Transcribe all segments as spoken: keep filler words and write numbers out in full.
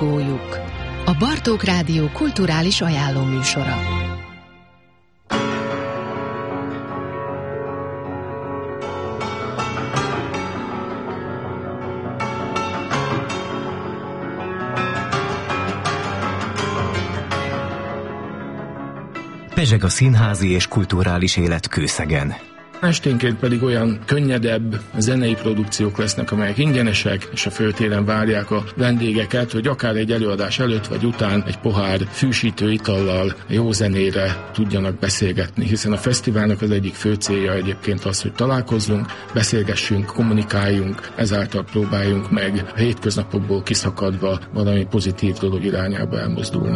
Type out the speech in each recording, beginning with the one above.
Sugójuk, a Bartók Rádió kulturális ajánlóműsora. Pezseg a színházi és kulturális élet Kőszegen. Esténként pedig olyan könnyedebb zenei produkciók lesznek, amelyek ingyenesek, és a főtéren várják a vendégeket, hogy akár egy előadás előtt vagy után egy pohár fűsítő itallal jó zenére tudjanak beszélgetni, hiszen a fesztiválnak az egyik fő célja egyébként az, hogy találkozzunk, beszélgessünk, kommunikáljunk, ezáltal próbáljunk meg a hétköznapokból kiszakadva valami pozitív dolog irányába elmozdulni.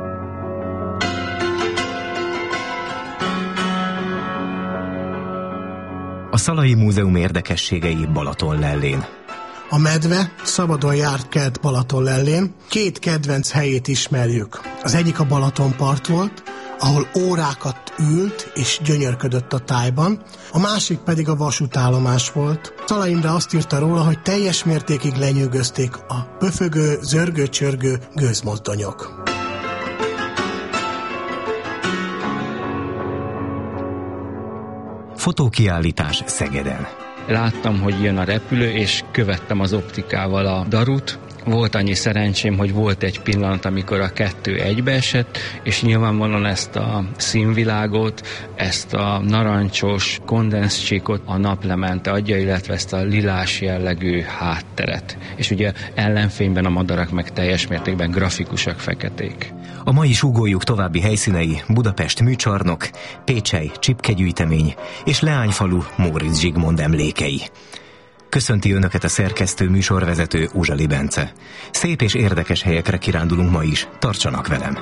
A Szalai Múzeum érdekességei Balatonlellén. A medve szabadon járt kelt Balatonlellén. Két kedvenc helyét ismerjük. Az egyik a Balatonpart volt, ahol órákat ült és gyönyörködött a tájban, a másik pedig a vasútállomás volt. Szalai Imre azt írta róla, hogy teljes mértékig lenyűgözték a pöfögő, zörgő-csörgő gőzmozdonyok. Fotókiállítás Szegeden. Láttam, hogy jön a repülő, és követtem az optikával a darut. Volt annyi szerencsém, hogy volt egy pillanat, amikor a kettő egybeesett, és nyilvánvalóan ezt a színvilágot, ezt a narancsos kondenszcsíkot a naplemente adja, illetve ezt a lilás jellegű hátteret. És ugye ellenfényben a madarak meg teljes mértékben grafikusak, feketék. A mai Sugójuk további helyszínei Budapest műcsarnok, Pécsely csipkegyűjtemény és Leányfalu Móricz Zsigmond emlékei. Köszönti Önöket a szerkesztő műsorvezető Uzsali Bence. Szép és érdekes helyekre kirándulunk ma is, tartsanak velem!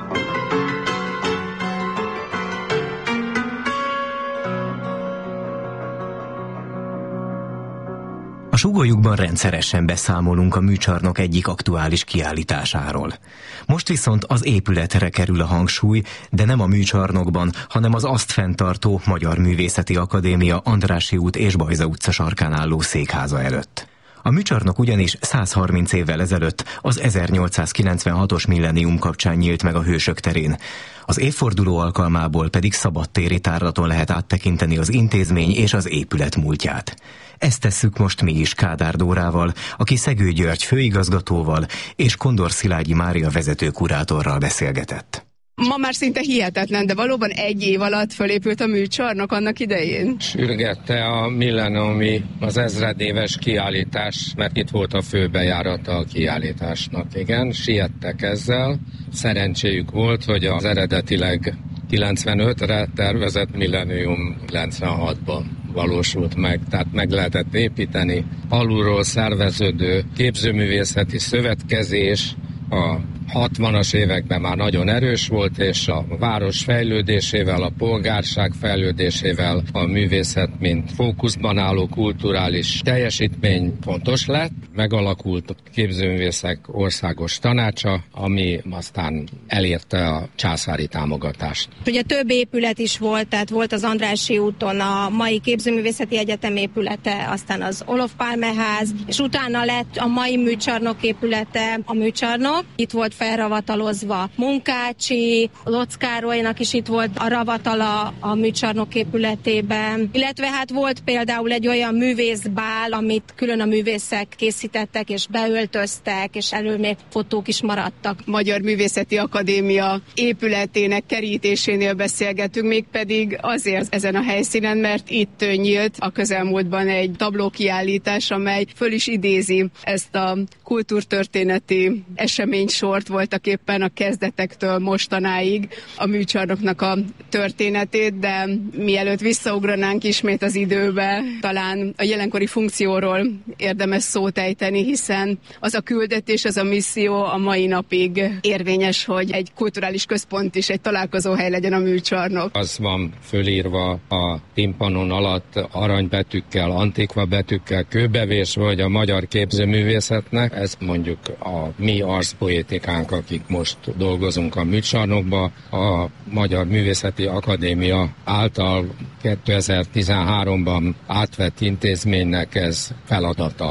A Sugójukban rendszeresen beszámolunk a műcsarnok egyik aktuális kiállításáról. Most viszont az épületre kerül a hangsúly, de nem a műcsarnokban, hanem az azt fenntartó Magyar Művészeti Akadémia Andrássy út és Bajza utca sarkán álló székháza előtt. A műcsarnok ugyanis száz harminc évvel ezelőtt az ezernyolcszázkilencvenhatos millennium kapcsán nyílt meg a Hősök terén. Az évforduló alkalmából pedig szabadtéri tárlaton lehet áttekinteni az intézmény és az épület múltját. Ezt tesszük most mi is Kádár Dórával, aki Szegő György főigazgatóval és Kondor Szilágyi Mária vezető kurátorral beszélgetett. Ma már szinte hihetetlen, de valóban egy év alatt fölépült a műcsarnok annak idején? Sürgette a millenniumi, az ezredéves kiállítás, mert itt volt a főbejárata a kiállításnak. Igen, siettek ezzel. Szerencséjük volt, hogy az eredetileg kilencvenötre tervezett millennium kilencvenhatban valósult meg, tehát meg lehetett építeni. Alulról szerveződő képzőművészeti szövetkezés a hatvanas években már nagyon erős volt, és a város fejlődésével, a polgárság fejlődésével a művészet, mint fókuszban álló kulturális teljesítmény fontos lett. Megalakult a képzőművészek országos tanácsa, ami aztán elérte a császári támogatást. Ugye több épület is volt, tehát volt az Andrássy úton a mai Képzőművészeti Egyetem épülete, aztán az Olof Palme ház, és utána lett a mai műcsarnok épülete, a műcsarnok. Itt volt felravatalozva Munkácsi, Locz Károlynak is itt volt a ravatala a műcsarnok épületében, illetve hát volt például egy olyan művészbál, amit külön a művészek készítettek és beöltöztek, és elől még fotók is maradtak. Magyar Művészeti Akadémia épületének kerítésénél beszélgetünk, mégpedig azért ezen a helyszínen, mert itt nyílt a közelmúltban egy tablókiállítás, amely föl is idézi ezt a kultúrtörténeti eseménysort, voltak éppen a kezdetektől mostanáig a műcsarnoknak a történetét, de mielőtt visszaugranánk ismét az időbe, talán a jelenkori funkcióról érdemes szót ejteni, hiszen az a küldetés, az a misszió a mai napig érvényes, hogy egy kulturális központ is, egy találkozóhely legyen a műcsarnok. Az van fölírva a timpanon alatt aranybetűkkel, antikva betűkkel, kőbevésve, hogy a magyar képzőművészetnek, ez mondjuk a mi arszpoétikánk, akik most dolgozunk a műcsarnokba, a Magyar Művészeti Akadémia által kétezer-tizenháromban átvett intézménynek ez feladata,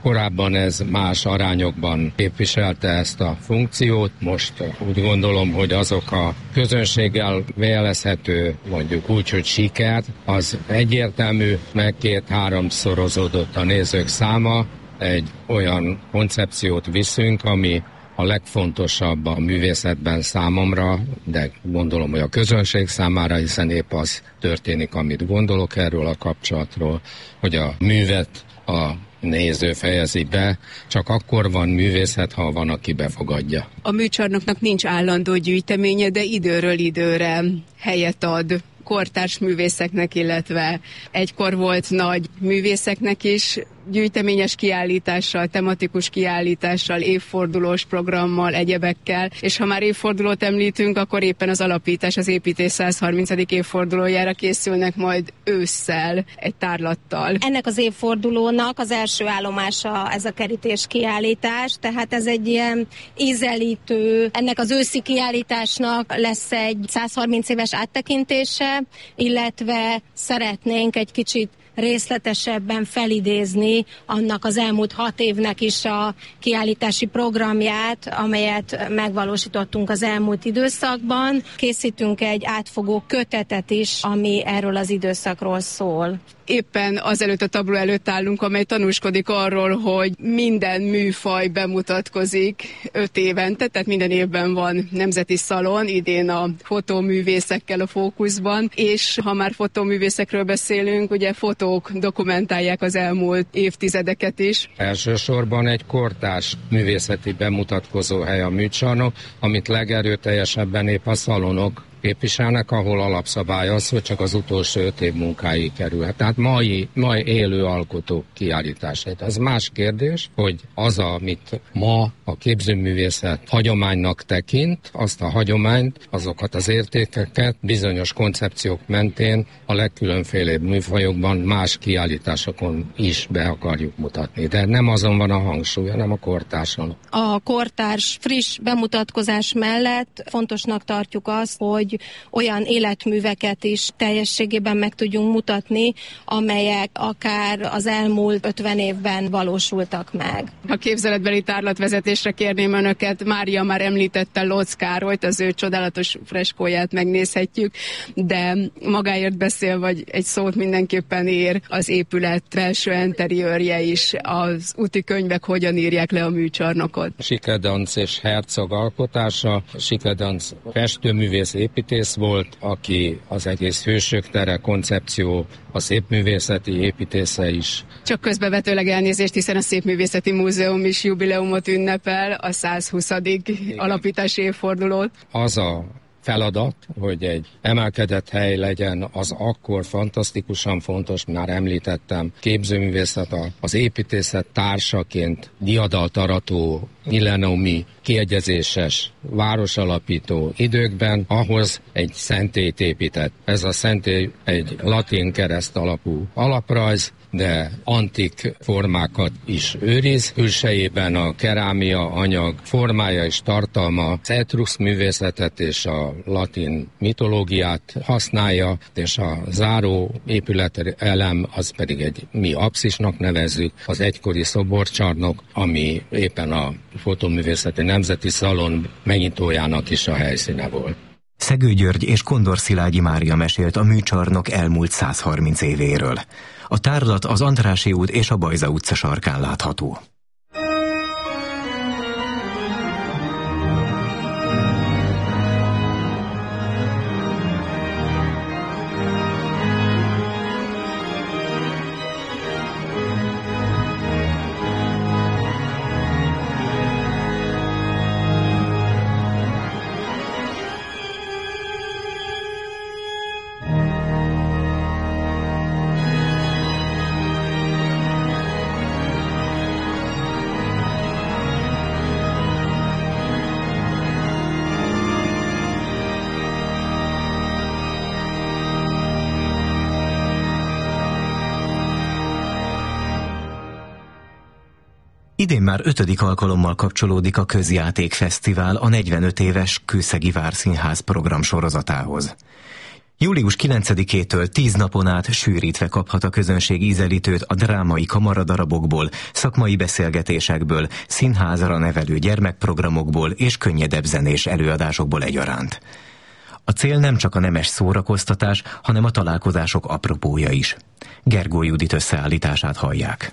Korábban ez más arányokban képviselte ezt a funkciót, most úgy gondolom, hogy azok a közönséggel vélezhető, mondjuk úgy, hogy siker, az egyértelmű, meg két-háromszorozódott a nézők száma, egy olyan koncepciót viszünk, ami a legfontosabb a művészetben számomra, de gondolom, hogy a közönség számára, hiszen épp az történik, amit gondolok erről a kapcsolatról, hogy a művet a néző fejezi be, csak akkor van művészet, ha van, aki befogadja. A műcsarnoknak nincs állandó gyűjteménye, de időről időre helyet ad kortárs művészeknek, illetve egykor volt nagy művészeknek is gyűjteményes kiállítással, tematikus kiállítással, évfordulós programmal, egyebekkel, és ha már évfordulót említünk, akkor éppen az alapítás, az építés százharmincadik évfordulójára készülnek majd ősszel egy tárlattal. Ennek az évfordulónak az első állomása ez a kerítés kiállítás, tehát ez egy ilyen ízelítő, ennek az őszi kiállításnak lesz egy százharminc éves áttekintése, illetve szeretnénk egy kicsit részletesebben felidézni annak az elmúlt hat évnek is a kiállítási programját, amelyet megvalósítottunk az elmúlt időszakban. Készítünk egy átfogó kötetet is, ami erről az időszakról szól. Éppen azelőtt a tabló előtt állunk, amely tanúskodik arról, hogy minden műfaj bemutatkozik öt évente, tehát minden évben van nemzeti szalon, idén a fotóművészekkel a fókuszban, és ha már fotóművészekről beszélünk, ugye fotók dokumentálják az elmúlt évtizedeket is. Elsősorban egy kortárs művészeti bemutatkozó hely a műcsarnok, amit legerőteljesebben épp a szalonok képviselnek, ahol alapszabály az, hogy csak az utolsó öt év munkáig kerülhet. Tehát mai, mai élő alkotók kiállításait. Az más kérdés, hogy az, amit ma a képzőművészet hagyománynak tekint, azt a hagyományt, azokat az értékeket bizonyos koncepciók mentén a legkülönfélébb műfajokban más kiállításokon is be akarjuk mutatni. De nem azon van a hangsúly, hanem a kortárson. A kortárs friss bemutatkozás mellett fontosnak tartjuk azt, hogy olyan életműveket is teljességében meg tudjunk mutatni, amelyek akár az elmúlt ötven évben valósultak meg. A képzeletbeli tárlatvezetésre kérném önöket, Mária már említette Lócz Károlyt, az ő csodálatos freskóját megnézhetjük, de magáért beszél, vagy egy szót mindenképpen ér az épület belső enteriőrje is, az úti könyvek hogyan írják le a műcsarnokot. Sikedanc és Herzog alkotása, Sikedanc festőművész építész volt, aki az egész Hősök tere koncepció, a szépművészeti építésze is. Csak közbevetőleg elnézést, hiszen a Szépművészeti Múzeum is jubileumot ünnepel, a százhuszadik alapítási évfordulót. Az a feladat, hogy egy emelkedett hely legyen, az akkor fantasztikusan fontos, már említettem, képzőművészet, az építészet társaként diadalt arató, millenniumi, kiegyezéses, városalapító időkben, ahhoz egy szentélyt épített. Ez a szentély egy latin kereszt alapú alaprajz, de antik formákat is őriz. Külsejében a kerámia anyag formája és tartalma az etrusz művészetet és a latin mitológiát használja, és a záró épület elem az pedig egy mi apszisnak nevezzük, az egykori szoborcsarnok, ami éppen a Fotóművészeti Nemzeti Szalon megnyitójának is a helyszíne volt. Szegő György és Kondor Szilágyi Mária mesélt a műcsarnok elmúlt százharminc évéről. A tárlat az Andrássy út és a Bajza utca sarkán látható. Idén már ötödik alkalommal kapcsolódik a Közjátékfesztivál a negyvenöt éves Kőszegi Várszínház programsorozatához. július kilencedikétől tíz napon át sűrítve kaphat a közönség ízelítőt a drámai kamaradarabokból, szakmai beszélgetésekből, színházra nevelő gyermekprogramokból és könnyedebb zenés előadásokból egyaránt. A cél nem csak a nemes szórakoztatás, hanem a találkozások apropója is. Gergó Judit összeállítását hallják.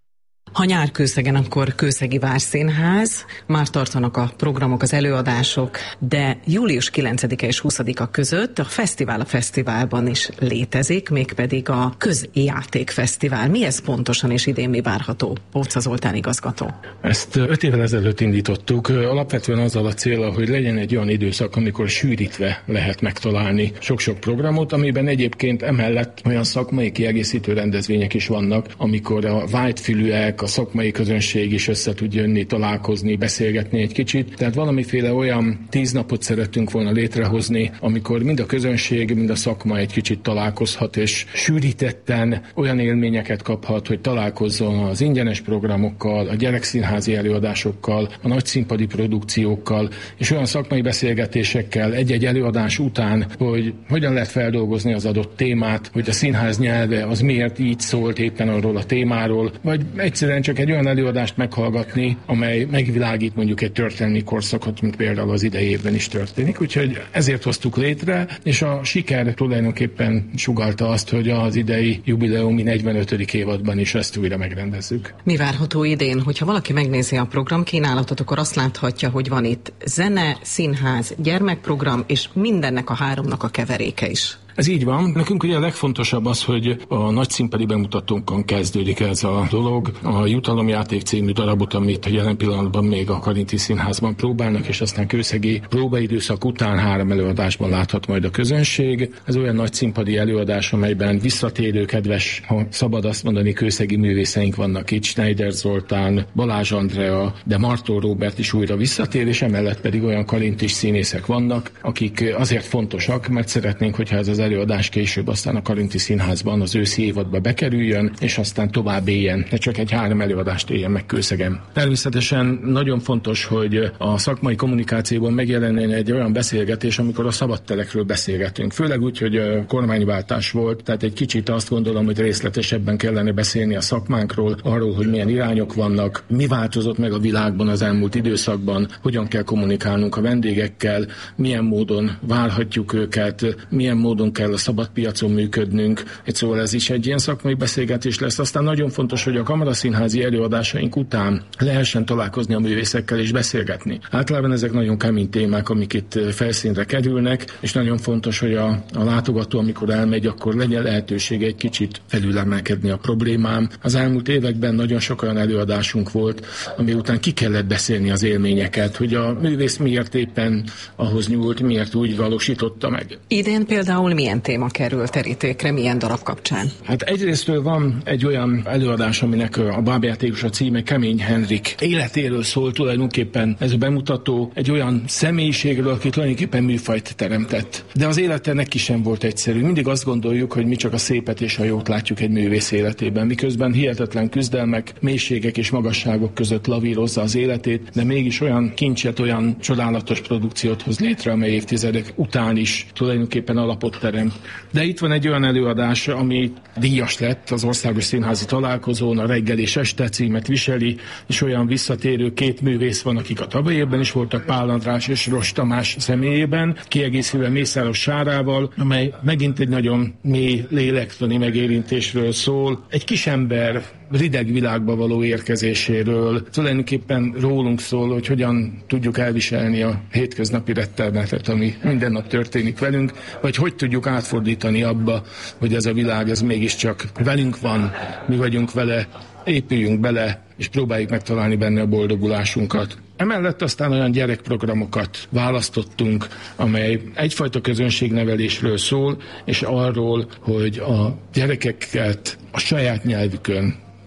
Ha nyár kőszegen, akkor Kőszegi Várszínház, már tartanak a programok, az előadások, de július kilencedike és huszadika között a fesztivál a fesztiválban is létezik, mégpedig a Közjátékfesztivál. Mi ez pontosan, és idén mi várható? Póca Zoltán igazgató. Ezt öt évvel ezelőtt indítottuk, alapvetően azzal a céllal, hogy legyen egy olyan időszak, amikor sűrítve lehet megtalálni sok-sok programot, amiben egyébként emellett olyan szakmai kiegészítő rendezvények is vannak, amikor a vágyfülűek, a szakmai közönség is össze tud jönni, találkozni, beszélgetni egy kicsit. Tehát valamiféle olyan tíz napot szerettünk volna létrehozni, amikor mind a közönség, mind a szakma egy kicsit találkozhat, és sűrítetten olyan élményeket kaphat, hogy találkozzon az ingyenes programokkal, a gyerekszínházi előadásokkal, a nagyszínpadi produkciókkal, és olyan szakmai beszélgetésekkel egy-egy előadás után, hogy hogyan lehet feldolgozni az adott témát, hogy a színház nyelve az miért így szólt éppen arról a témáról, vagy egyszerűen csak egy olyan előadást meghallgatni, amely megvilágít mondjuk egy történelmi korszakot, mint például az idei évben is történik. Úgyhogy ezért hoztuk létre, és a siker tulajdonképpen sugallta azt, hogy az idei jubileumi negyvenötödik évadban is ezt újra megrendezzük. Mi várható idén? Hogyha valaki megnézi a programkínálatot, akkor azt láthatja, hogy van itt zene, színház, gyermekprogram, és mindennek a háromnak a keveréke is. Ez így van. Nekünk ugye a legfontosabb az, hogy a nagyszínpadi bemutatónkon kezdődik ez a dolog. A Jutalomjáték című darabot, amit jelen pillanatban még a Karinti Színházban próbálnak, és aztán kőszegi próbaidőszak után három előadásban láthat majd a közönség. Ez olyan nagyszínpadi előadás, amelyben visszatérő, kedves, ha szabad azt mondani, kőszegi művészeink vannak itt. Schneider Zoltán, Balázs Andrea, de Martó Róbert is újra visszatér, és emellett pedig olyan karintis színészek vannak, akik azért fontosak, mert szeretnénk, hogyha ez az előadás később aztán a Karinti Színházban az őszi évadba bekerüljön, és aztán tovább éljen, ne csak egy három előadást éljen meg Kőszegen. Természetesen nagyon fontos, hogy a szakmai kommunikációban megjelenjen egy olyan beszélgetés, amikor a szabadterekről beszélgetünk. Főleg úgy, hogy kormányváltás volt, tehát egy kicsit azt gondolom, hogy részletesebben kellene beszélni a szakmánkról, arról, hogy milyen irányok vannak, mi változott meg a világban az elmúlt időszakban, hogyan kell kommunikálnunk a vendégekkel, milyen módon várhatjuk őket, milyen módon kell a szabad piacon működnünk. Egy szóval ez is egy ilyen szakmai beszélgetés lesz. Aztán nagyon fontos, hogy a kamaraszínházi előadásaink után lehessen találkozni a művészekkel és beszélgetni. Általában ezek nagyon kemény témák, amik itt felszínre kerülnek, és nagyon fontos, hogy a, a látogató, amikor elmegy, akkor legyen lehetősége egy kicsit felülemelkedni a problémám. Az elmúlt években nagyon sok olyan előadásunk volt, ami után ki kellett beszélni az élményeket, hogy a művész miért éppen ahhoz nyúlt, miért úgy valósította meg. Idén például milyen téma kerül terítékre, milyen darab kapcsán? Hát egyrésztől van egy olyan előadás, aminek a bábjátékos a címe Kemény Henrik életéről szól, tulajdonképpen ez a bemutató egy olyan személyiségről, aki tulajdonképpen műfajt teremtett. De az élete neki sem volt egyszerű. Mindig azt gondoljuk, hogy mi csak a szépet és a jót látjuk egy művész életében, miközben hihetetlen küzdelmek, mélységek és magasságok között lavírozza az életét, de mégis olyan kincset, olyan csodálatos produkciót hoz létre, amely évtizedek után is tulajdonképpen alapot terem. De itt van egy olyan előadás, ami díjas lett az Országos Színházi Találkozón, a Reggel és Este címet viseli, és olyan visszatérő két művész van, akik a tavalyi évben is voltak, Pál András és Ross Tamás személyében, kiegészülve Mészáros Sárával, amely megint egy nagyon mély lélektani megérintésről szól. Egy kisember rideg világba való érkezéséről, tulajdonképpen rólunk szól, hogy hogyan tudjuk elviselni a hétköznapi rettelmetet, ami minden nap történik velünk, vagy hogy tudjuk átfordítani abba, hogy ez a világ, ez mégiscsak velünk van, mi vagyunk vele, épüljünk bele, és próbáljuk megtalálni benne a boldogulásunkat. Emellett aztán olyan gyerekprogramokat választottunk, amely egyfajta közönségnevelésről szól, és arról, hogy a gyerekeket a saját nyelvükön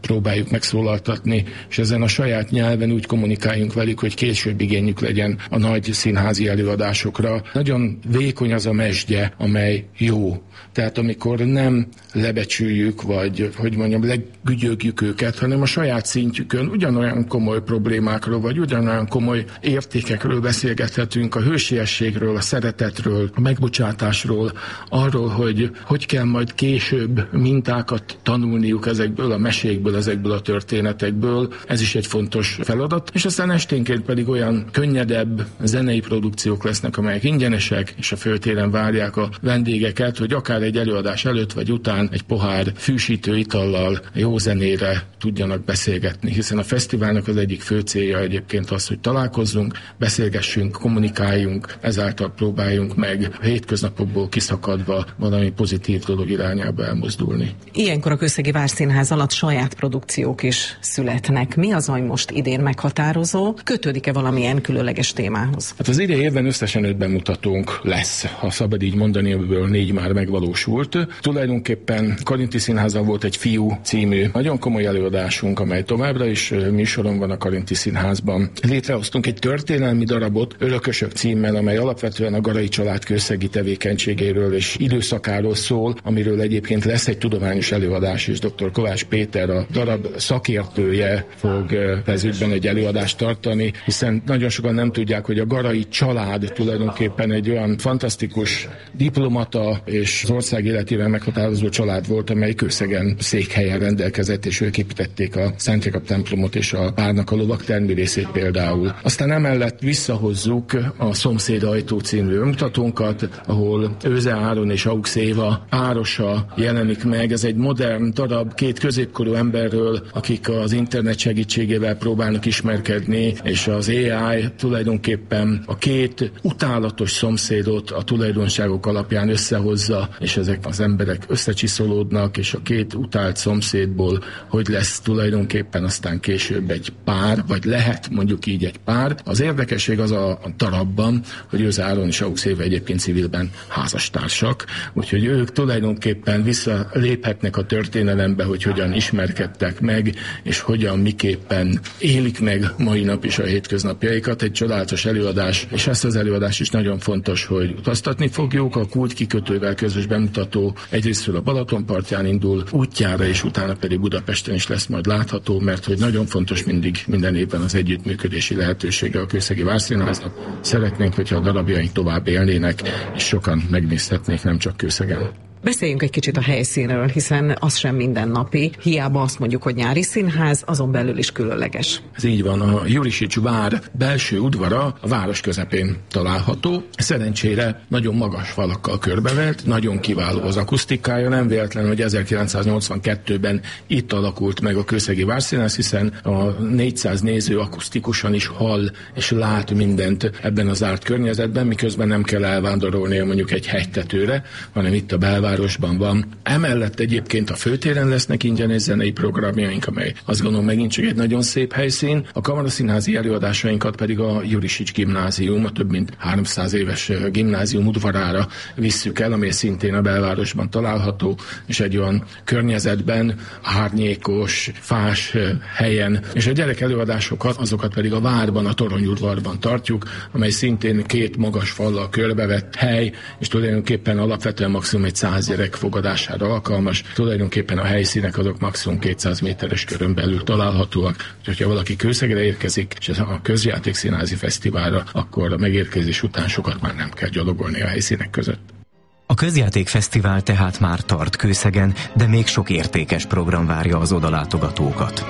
próbáljuk megszólaltatni, és ezen a saját nyelven úgy kommunikáljunk velük, hogy később igényük legyen a nagy színházi előadásokra. Nagyon vékony az a mesdje, amely jó. Tehát amikor nem lebecsüljük, vagy hogy mondjam, legügyögjük őket, hanem a saját szintjükön ugyanolyan komoly problémákról, vagy ugyanolyan komoly értékekről beszélgethetünk, a hősiességről, a szeretetről, a megbocsátásról, arról, hogy hogy kell majd később mintákat tanulniuk ezekből a mesékből, ezekből a történetekből. Ez is egy fontos feladat. És aztán esténként pedig olyan könnyedebb zenei produkciók lesznek, amelyek ingyenesek, és a főtéren várják a vendégeket, hogy akár egy előadás előtt vagy után egy pohár fűsítő itallal jó zenére tudjanak beszélgetni, hiszen a fesztiválnak az egyik fő célja egyébként az, hogy találkozzunk, beszélgessünk, kommunikáljunk, ezáltal próbáljunk meg hétköznapokból kiszakadva valami pozitív dolog irányába elmozdulni. Ilyenkor a Kőszegi Várszínház alatt saját produkciók is születnek. Mi az, ami most idén meghatározó? Kötődik-e valamilyen különleges témához? Hát az idei évben összesen öt bemutatónk lesz, ha szabad így mondani, amiből négy már megvalósult. Tulajdonképpen Karinti Színházal volt egy Fiú című nagyon komoly előadásunk, amely továbbra is műsoron van a Karinti Színházban. Létrehoztunk egy történelmi darabot, Örökösök címmel, amely alapvetően a Garai család kőszegi tevékenységéről és időszakáról szól, amiről egyébként lesz egy tudományos előadás, és dr. Kovács Péter, a darab szakértője fog ez ügyben egy előadást tartani, hiszen nagyon sokan nem tudják, hogy a Garai család tulajdonképpen egy olyan fantasztikus diplomata és az ország életében meghatározó család volt, amely Kőszegen székhelyen rendelkezett, és ők építették a Szent Jakab templomot és a Párnak a lovak természetét például. Aztán emellett visszahozzuk a Szomszéd ajtó című önmutatónkat, ahol Őze Áron és Aux Éva párosa jelenik meg. Ez egy modern darab két középkorú emberről, akik az internet segítségével próbálnak ismerkedni, és az á i tulajdonképpen a két utálatos szomszédot a tulajdonságok alapján összehozza, és ezek az emberek összecsiszolódnak, és a két utált szomszédból hogy lesz tulajdonképpen aztán később egy pár, vagy lehet mondjuk így egy pár. Az érdekesség az a darabban, hogy Őze Áron és Aux Éva egyébként civilben házastársak, úgyhogy ők tulajdonképpen visszaléphetnek a történelembe, hogy hogyan ismerkedtek meg, és hogyan, miképpen élik meg mai nap is a hétköznapjaikat. Egy csodálatos előadás, és ezt az előadást is nagyon fontos, hogy utaztatni fogjuk. A Kulcs kikötővel közös bemutató egyrésztről a Balaton partján indul útjára, és utána pedig Budapesten is lesz majd látható, mert hogy nagyon fontos mindig minden évben az együttműködési lehetősége a Kőszegi Várszínháznak. Szeretnénk, hogyha a darabjaink tovább élnének, és sokan megnézhetnék, nem csak Kőszegen. Beszéljünk egy kicsit a helyszínről, hiszen az sem mindennapi. Hiába azt mondjuk, hogy nyári színház, azon belül is különleges. Ez így van, a Jurisics vár belső udvara a város közepén található. Szerencsére nagyon magas falakkal körbevelt, nagyon kiváló az akusztikája, nem véletlen, hogy ezerkilencszáznyolcvankettőben itt alakult meg a Kőszegi Várszínház, hiszen a négyszáz néző akusztikusan is hall és lát mindent ebben az zárt környezetben, miközben nem kell elvándorolnia mondjuk egy hegytetőre, hanem itt a belvár városban van. Emellett egyébként a főtéren lesznek ingyenes zenei programjaink, amely azt gondolom megint csak egy nagyon szép helyszín. A kamaraszínházi előadásainkat pedig a Jurisics gimnázium, a több mint háromszáz éves gimnázium udvarára visszük el, amely szintén a belvárosban található, és egy olyan környezetben, árnyékos, fás helyen, és a gyerek előadásokat, azokat pedig a várban, a toronyudvarban tartjuk, amely szintén két magas fallal körbevett hely, és tulajdonképpen alapvetően maximum egy száz gyerek fogadására alkalmas. Tulajdonképpen a helyszínek azok maximum kétszáz méteres körön belül találhatóak. Úgyhogy ha valaki Kőszegre érkezik, és a Közjátékszínházi Fesztiválra, akkor a megérkezés után sokat már nem kell gyalogolni a helyszínek között. A Közjátékfesztivál tehát már tart Kőszegen, de még sok értékes program várja az odalátogatókat.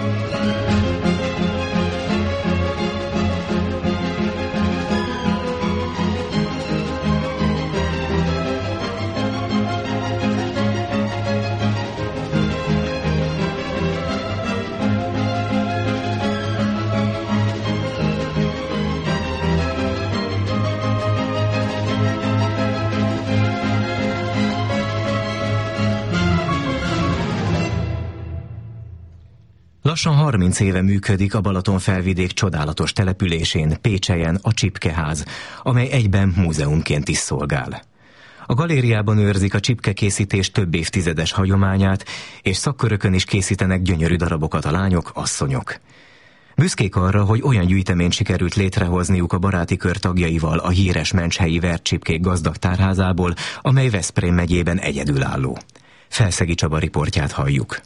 Lassan harminc éve működik a Balatonfelvidék csodálatos településén, Pécselyen a Csipkeház, amely egyben múzeumként is szolgál. A galériában őrzik a csipkekészítés több évtizedes hagyományát, és szakkörökön is készítenek gyönyörű darabokat a lányok, asszonyok. Büszkék arra, hogy olyan gyűjteményt sikerült létrehozniuk a baráti kör tagjaival a híres mencshelyi vercsipkék gazdag tárházából, amely Veszprém megyében egyedülálló. Felszegi Csaba riportját halljuk.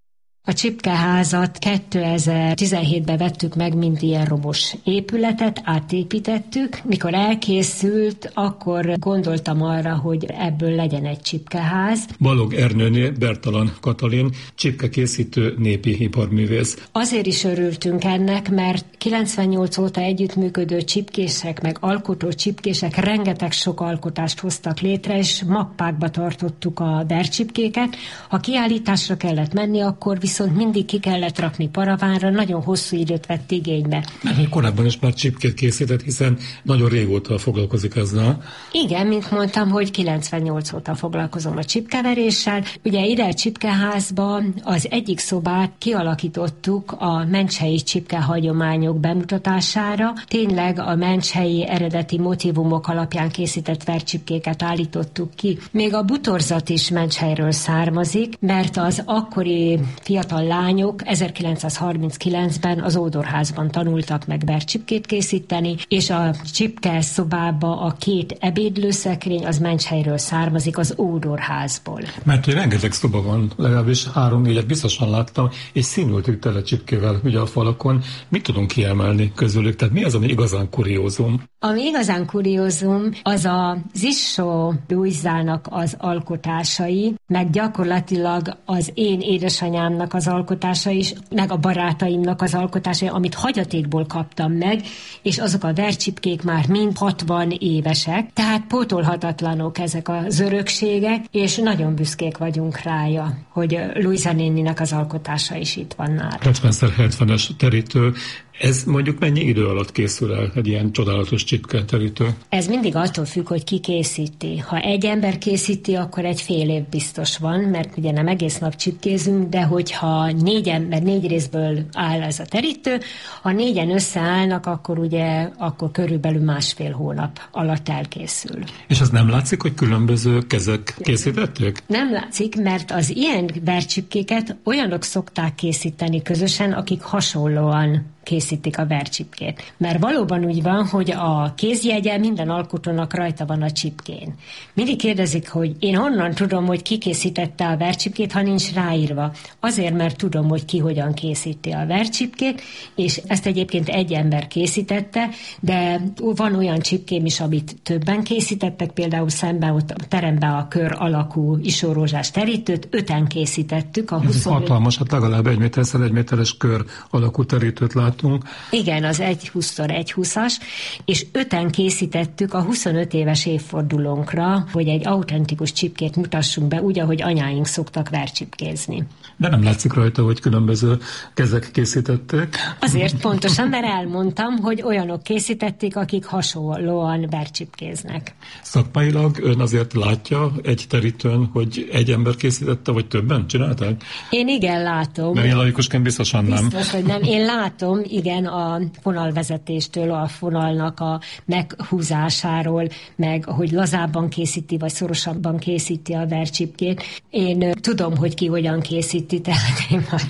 A csipkeházat kétezer-tizenhétben vettük meg, mint ilyen romos épületet, átépítettük. Mikor elkészült, akkor gondoltam arra, hogy ebből legyen egy csipkeház. Balog Ernőné Bertalan Katalin, csipkekészítő népi iparművész. Azért is örültünk ennek, mert kilencvennyolc óta együttműködő csipkések, meg alkotó csipkések rengeteg sok alkotást hoztak létre, és mappákba tartottuk a vercsipkéket. Ha kiállításra kellett menni, akkor viszont mindig ki kellett rakni paravánra, nagyon hosszú időt vett igénybe. Mert korábban is már csipkét készített, hiszen nagyon régóta foglalkozik ezzel. Igen, mint mondtam, hogy kilencvennyolc óta foglalkozom a csipkeveréssel. Ugye ide a csipkeházba az egyik szobát kialakítottuk a mencshelyi csipkehagyományok bemutatására. Tényleg a mencshelyi eredeti motívumok alapján készített vercsipkéket állítottuk ki. Még a butorzat is Mencshelyről származik, mert az akkori fiatal lányok ezerkilencszázharminckilencben az Ódorházban tanultak meg vercsipkét készíteni, és a csipke szobába a két ebédlőszekrény az Mencshelyről származik, az Ódorházból. Mert hogy rengeteg szoba van, legalábbis három-négyet biztosan láttam, és színültük tele csipkével ugye a falakon. Mit tudunk kiemelni közülük? Tehát mi az, ami igazán kuriózum? Ami igazán kuriózum, az a Zissó Lujzának az alkotásai, meg gyakorlatilag az én édesanyámnak az alkotása is, meg a barátaimnak az alkotásai, amit hagyatékból kaptam meg, és azok a vercsipkék már mind hatvan évesek, tehát pótolhatatlanok ezek az örökségek, és nagyon büszkék vagyunk rája, hogy Lujza néninek az alkotása is itt van nála. hetven hetvenes terítő. Ez mondjuk mennyi idő alatt készül el egy ilyen csodálatos csipketerítő? Ez mindig attól függ, hogy ki készíti. Ha egy ember készíti, akkor egy fél év biztos van, mert ugye nem egész nap csipkézünk, de hogyha négy ember, négy részből áll ez a terítő, ha négyen összeállnak, akkor ugye akkor körülbelül másfél hónap alatt elkészül. És az nem látszik, hogy különböző kezek készítették? Nem látszik, mert az ilyen vercsipkéket olyanok szokták készíteni közösen, akik hasonlóan készítik a vercsipkét. Mert valóban úgy van, hogy a kézjegye minden alkotónak rajta van a csipkén. Mindig kérdezik, hogy én honnan tudom, hogy ki készítette a vercsipkét, ha nincs ráírva. Azért, mert tudom, hogy ki hogyan készíti a vercsipkét, és ezt egyébként egy ember készítette, de van olyan csipkém is, amit többen készítettek, például szemben ott a teremben a kör alakú isórózsás terítőt, öten készítettük. A Ez hatalmas, hát legalább egy méterszer egy méteres kör alakú terítőt látunk. Igen, az egy húszszor egy húszas, és öten készítettük a huszonöt éves évfordulónkra, hogy egy autentikus csipkét mutassunk be, úgy, ahogy anyáink szoktak vercsipkézni. De nem látszik rajta, hogy különböző kezek készítették. Azért pontosan, mert elmondtam, hogy olyanok készítették, akik hasonlóan vercsipkéznek. Szakmailag ön azért látja egy terítőn, hogy egy ember készítette, vagy többen csinálták? Én igen látom. Mert én laikusként biztosan nem. Biztos, hogy nem. Én látom, igen, a fonalvezetéstől, a fonalnak a meghúzásáról, meg hogy lazábban készíti, vagy szorosabban készíti a vercsipkét. Én tudom, hogy ki hogyan készíti, tehát én már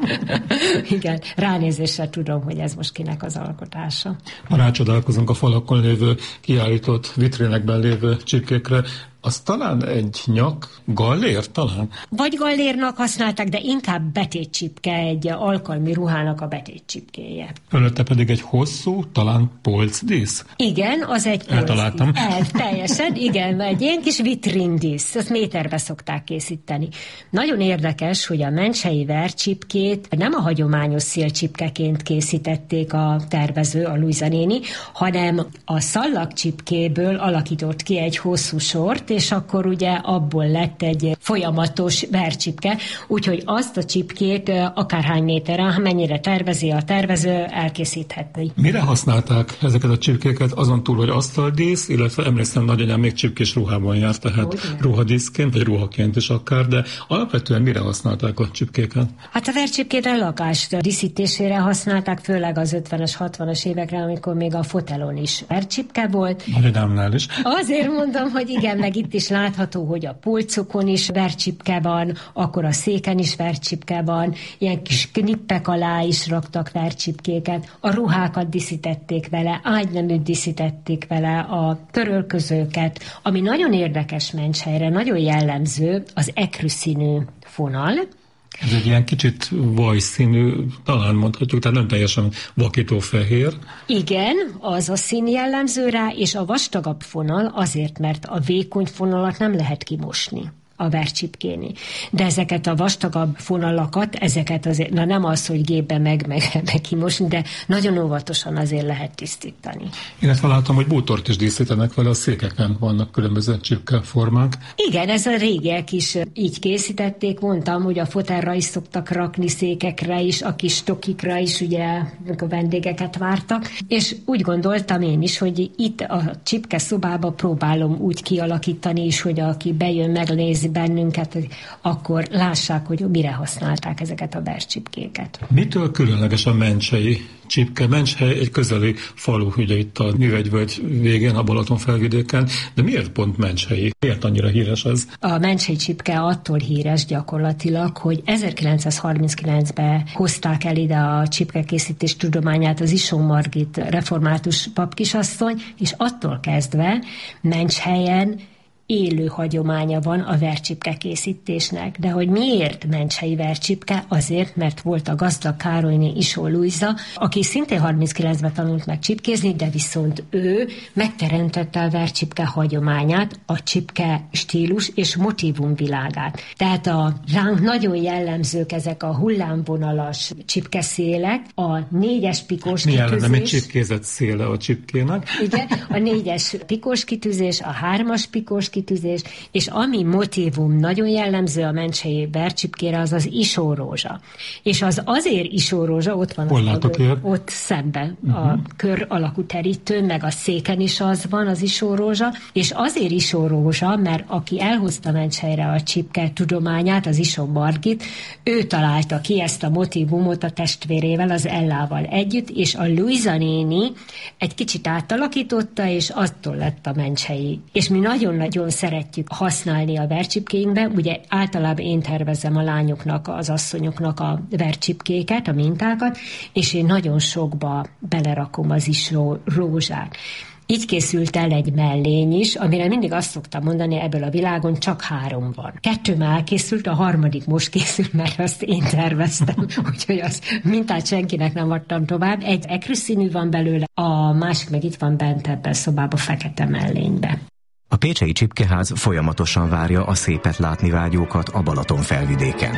igen, ránézésre tudom, hogy ez most kinek az alkotása. Ha rácsodálkozunk a falakon lévő, kiállított vitrinekben lévő csipkékre, az talán egy nyak, gallér talán? Vagy gallérnak használták, de inkább betétcsipke, egy alkalmi ruhának a betétcsipkéje. Fölötte pedig egy hosszú, talán polcdísz? Igen, az egy polcdísz. Eltaláltam. El, teljesen, igen, egy ilyen kis vitrindísz, ezt méterbe szokták készíteni. Nagyon érdekes, hogy a mencshelyi vercsipkét nem a hagyományos szélcsipkeként készítették a tervező, a Lujza néni, hanem a szallagcsipkéből alakított ki egy hosszú sort, és akkor ugye abból lett egy folyamatos vercsipke, úgyhogy azt a csipkét akárhány méteren, mennyire tervezi a tervező, elkészítheti. Mire használták ezeket a csipkéket, azon túl, hogy asztaldísz, illetve emlékszem, nagyanyám még csipkés ruhában járt, tehát Ugyan. ruhadíszként, vagy ruhaként is akár, de alapvetően mire használták a csipkéket? Hát a vercsipkét a lakást díszítésére használták, főleg az ötvenes, hatvanas évekre, amikor még a fotelon is vercsipke volt. Nagyanyámnál is. Azért mondom, hogy igen, meg itt is látható, hogy a polcokon is vercsipke van, akkor a széken is vercsipke van, ilyen kis knippek alá is raktak vercsipkéket, a ruhákat díszítették vele, ágyneműt díszítették vele, a törölközőket, ami nagyon érdekes Mencshelyre, nagyon jellemző az ekrű színű fonal. Ez egy ilyen kicsit vajszínű, talán mondhatjuk, tehát nem teljesen vakítófehér. Igen, az a szín jellemző rá, és a vastagabb fonal azért, mert a vékony fonalat nem lehet kimosni a vercsipkéni. De ezeket a vastagabb fonalakat, ezeket azért, na nem az, hogy gépbe meg, meg, meg kimosni, de nagyon óvatosan azért lehet tisztítani. Én ezt láttam, hogy bútort is díszítenek vele, a székeken vannak különböző csipkeformák. Igen, ez a régiek is így készítették, mondtam, hogy a fotelra is szoktak rakni, székekre is, a kis tokikra is, ugye, a vendégeket vártak, és úgy gondoltam én is, hogy itt a csipke szobába próbálom úgy kialakítani is, hogy aki bejön, megnézi bennünket, akkor lássák, hogy mire használták ezeket a vercsipkéket. Mitől különleges a mencshelyi csipke? Mencshely egy közeli falu, ugye itt a Művegyvölgy végén, a Balatonfelvidéken, de miért pont mencshelyi? Miért annyira híres ez? A mencshelyi csipke attól híres gyakorlatilag, hogy ezerkilencszázharminckilencben hozták el ide a csipkekészítés tudományát az Ison Margit református papkisasszony, és attól kezdve Mencshelyen élő hagyománya van a vercsipke készítésnek. De hogy miért mencshelyi vercsipke? Azért, mert volt a gazdag Károlyné Isó Lujza, aki szintén harminckilencben tanult meg csipkézni, de viszont ő megteremtette a vercsipke hagyományát, a csipke stílus és motívum világát. Tehát a ránk nagyon jellemzők ezek a hullámvonalas csipkeszélek, a négyes pikós Mi kitűzés. Mi ellene, mint csipkézett széle a csipkének? Igen, a négyes pikós kitűzés, a hármas pikós kitűzés, és ami motívum nagyon jellemző a mencshelyi vercsipkére, az az isórózsa. És az azért isórózsa, ott van Hol az a, ott szemben uh-huh. a kör alakú terítő, meg a széken is az van, az isórózsa, és azért isórózsa, mert aki elhozta Mencshelyre a csipke tudományát, az Ison Margit, ő találta ki ezt a motívumot a testvérével, az Ellával együtt, és a Lujza néni egy kicsit átalakította, és attól lett a mencshelyi. És mi nagyon-nagyon szeretjük használni a vercsipkéinkbe, ugye általában én tervezem a lányoknak, az asszonyoknak a vercsipkéket, a mintákat, és én nagyon sokba belerakom az isó rózsát. Így készült el egy mellény is, amire mindig azt szoktam mondani, ebből a világon csak három van. Kettő már elkészült, a harmadik most készült, mert azt én terveztem, úgyhogy az mintát senkinek nem adtam tovább. Egy ekrűszínű van belőle, a másik meg itt van bent ebben a szobában, fekete mellénybe. A pécsei csipkeház folyamatosan várja a szépet látni vágyókat a Balatonfelvidéken.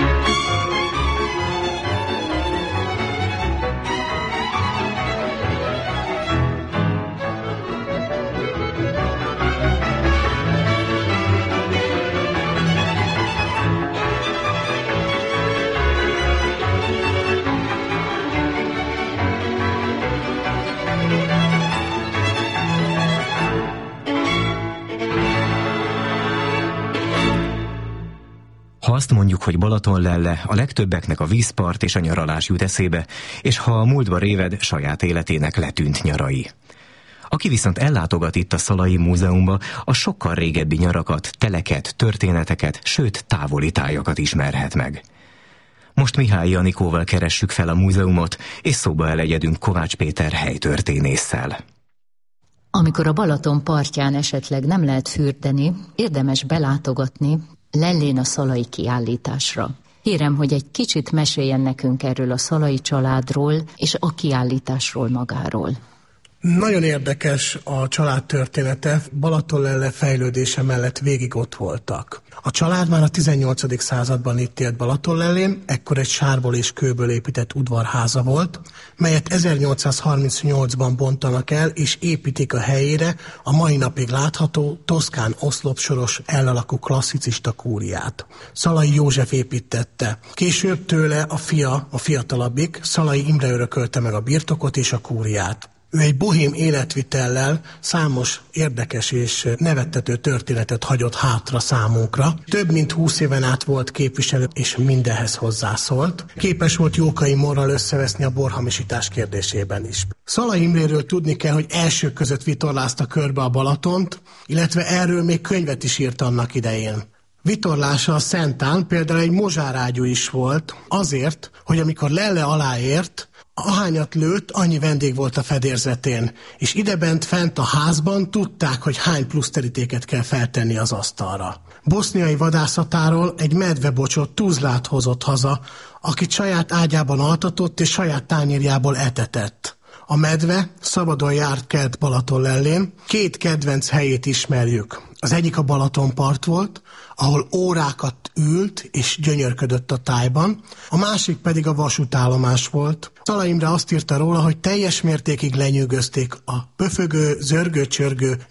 Ha azt mondjuk, hogy Balatonlelle, a legtöbbeknek a vízpart és a nyaralás jut eszébe, és ha a múltba réved, saját életének letűnt nyarai. Aki viszont ellátogat itt a Szalai Múzeumba, a sokkal régebbi nyarakat, teleket, történeteket, sőt távoli tájakat ismerhet meg. Most Mihály Anikóval keressük fel a múzeumot, és szóba elegyedünk Kovács Péter helytörténésszel. Amikor a Balaton partján esetleg nem lehet fürdeni, érdemes belátogatni Lellén a szalai kiállításra. Kérem, hogy egy kicsit meséljen nekünk erről a szalai családról és a kiállításról magáról. Nagyon érdekes a család története, Balatonlelle fejlődése mellett végig ott voltak. A család már a tizennyolcadik században itt élt Balatonlellén, ekkor egy sárból és kőből épített udvarháza volt, melyet ezernyolcszázharmincnyolcban bontanak el, és építik a helyére a mai napig látható toszkán oszlopsoros elalakú klasszicista kúriát. Szalai József építette. Később tőle a fia, a fiatalabbik, Szalai Imre örökölte meg a birtokot és a kúriát. Ő egy bohém életvitellel számos érdekes és nevettető történetet hagyott hátra számunkra. Több mint húsz éven át volt képviselő, és mindenhez hozzászólt. Képes volt Jókai Morral összeveszni a borhamisítás kérdésében is. Szalai Imréről tudni kell, hogy elsők között vitorlázta körbe a Balatont, illetve erről még könyvet is írt annak idején. Vitorlása a Szentán például egy mozsárágyú is volt, azért, hogy amikor Lelle aláért, ahányat lőtt, annyi vendég volt a fedélzetén, és idebent fent a házban tudták, hogy hány plusz terítéket kell feltenni az asztalra. Boszniai vadászatáról egy medvebocsot, Tuzlát hozott haza, akit saját ágyában altatott és saját tányérjából etetett. A medve szabadon járt kelt Balatonlellén, két kedvenc helyét ismerjük. Az egyik a Balatonpart volt, ahol órákat ült és gyönyörködött a tájban, a másik pedig a vasútállomás volt. Szalai Imre azt írta róla, hogy teljes mértékig lenyűgözték a pöfögő, zörgő-csörgő